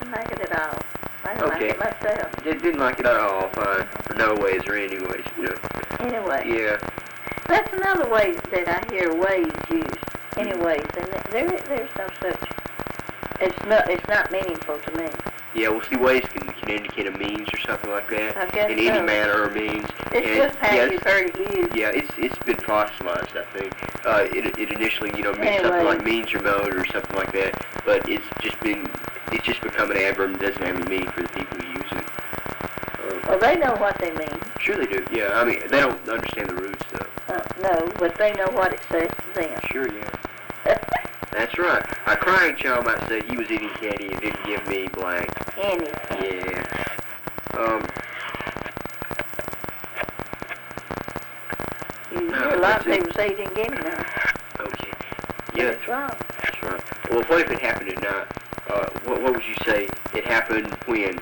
didn't like it at all. I didn't Okay. like it myself. Didn't like it at all, fine. For no ways or anyways, you know. Anyway. Yeah. That's another way that I hear ways used. Anyways, and there's no such. It's not meaningful to me. Yeah, well, see, ways can indicate a means or something like that. I guess in any so. manner or means. It's And just how yes, you've heard it used. Yeah, it's been fossilized, I think. It initially, you know, meant something Anyway. like means or mode or something like that, but it's just become an adverb and doesn't have any meaning for the people who use it. Well, they know what they mean. Sure they do. Yeah, I mean, they don't understand the roots though. No, but they know what it says to them. Sure, yeah. That's right. A crying child might say he was eating candy and didn't give me blank. Anything. Yeah. You hear a lot of people say you didn't get me none. Okay. But Yeah, it's wrong. that's right. Well, what if it happened at night? What would you say? It happened when?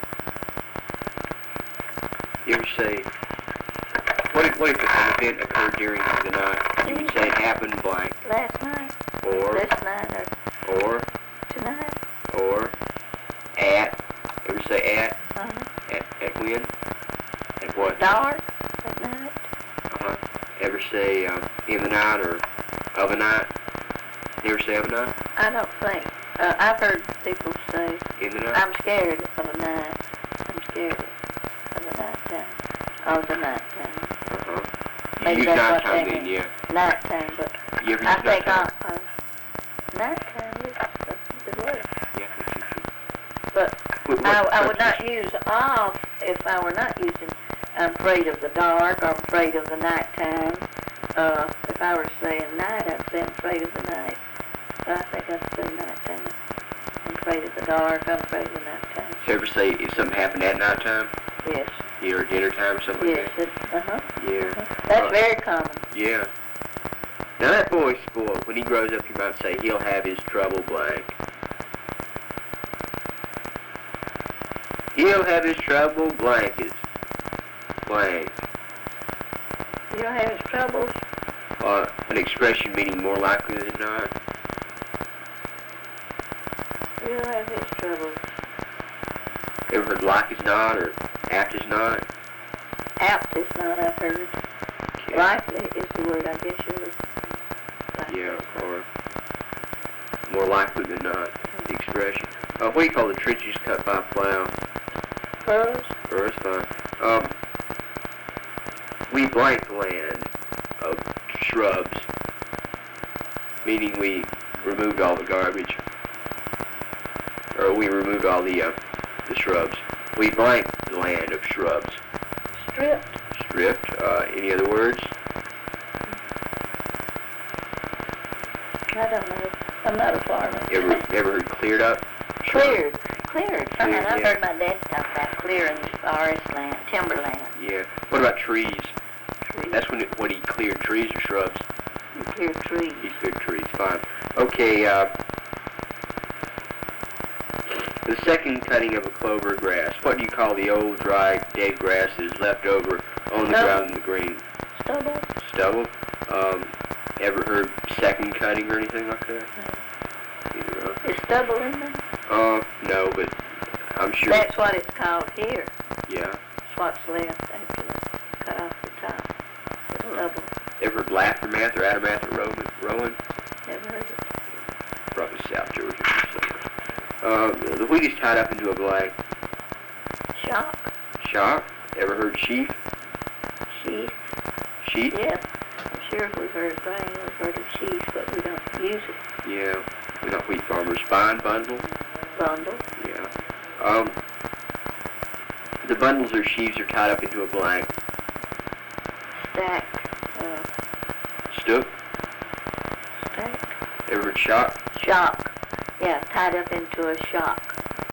You ever say? What if an event occurred during the night? You would say it happened blank. Last night. Or This night or tonight. or at. Ever say at? Uh-huh. At when? At what? Dark at night. Uh-huh. Ever say in the night or of a night? You ever say of a night? I don't think. I've heard people say, In the night? I'm scared of a night. I'm scared of a nighttime. Of the nighttime. Uh-huh. You Maybe use that's what nighttime they then, mean. yeah. Nighttime, but You ever I use think nighttime? nighttime is a good word. Yeah, I think so too. But I would not use off if I were not using I'm afraid of the dark or I'm afraid of the nighttime. If I were saying night, I'd say I'm afraid of the night. So I think I'd say nighttime. I'm afraid of the dark, I'm afraid of the nighttime. So ever say if something happened at nighttime? Yes. Yeah, or dinner time or something Yes. like that? Yeah. That's very common. Yeah. Now that boy's spoiled. When he grows up, you might say he'll have his trouble blank. He'll have his trouble blankets. Blank. You don't have his troubles? An expression meaning more likely than not. You don't have his troubles. Ever heard like is not or apt is not? Apt is not, I've heard. Okay. Likely is the word, I guess you're looking for. Yeah, or more likely than not, the expression. What do you call the trenches cut by plow? Furrows? Or that's fine. We blank land of shrubs, meaning we removed all the garbage, or we removed all the shrubs. We blank the land of shrubs. Stripped. Stripped. Any other words? I don't know. I'm not a farmer. Ever heard cleared up? Cleared. Cleared. Fine. Cleared, I've yeah. heard my dad talk about clearing forest land, timberland. Yeah. What about trees? Trees. That's when he cleared trees or shrubs. You clear trees. He cleared trees. Fine. Okay. The second cutting of a clover grass. What do you call the old, dry, dead grass that is left over on the ground in the green? Stubble. Stubble. Ever heard second cutting or anything like that? Is stubble in there? No, but I'm sure. That's what it's called here. Yeah. It's what's left after they cut off the top. The stubble. Ever heard aftermath or aftermath or Rowan? Never heard it. Probably South Georgia or something. The wheat is tied up into a blank. Shock. Shock. Ever heard sheaf? Sheath. Sheep? Yeah. I'm sure we've heard of grain, we've heard of sheath, but we don't use it. Yeah. We're not wheat farmers. Fine bundle? Bundle. Yeah. The bundles or sheaves are tied up into a blank. Stack. Stook? Stack. Ever heard shock? Shock. Yeah, tied up into a shock.